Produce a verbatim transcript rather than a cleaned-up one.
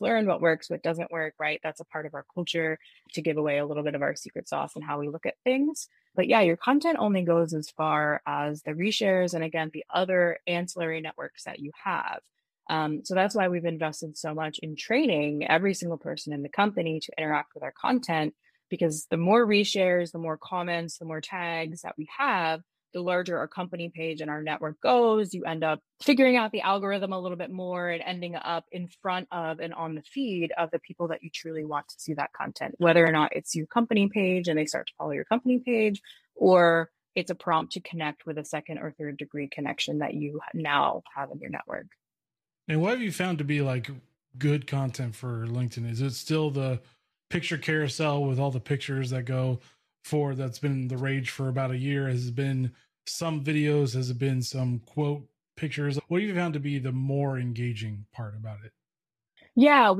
learn what works, what doesn't work, right? That's a part of our culture to give away a little bit of our secret sauce and how we look at things. But yeah, your content only goes as far as the reshares and again, the other ancillary networks that you have. Um, so that's why we've invested so much in training every single person in the company to interact with our content, because the more reshares, the more comments, the more tags that we have, the larger our company page and our network goes. You end up figuring out the algorithm a little bit more and ending up in front of and on the feed of the people that you truly want to see that content, whether or not it's your company page and they start to follow your company page, or it's a prompt to connect with a second or third degree connection that you now have in your network. And what have you found to be like good content for LinkedIn? Is it still the picture carousel with all the pictures that go forward? That's been the rage for about a year. Has it been some videos? Has it been some quote pictures? What have you found to be the more engaging part about it? Yeah,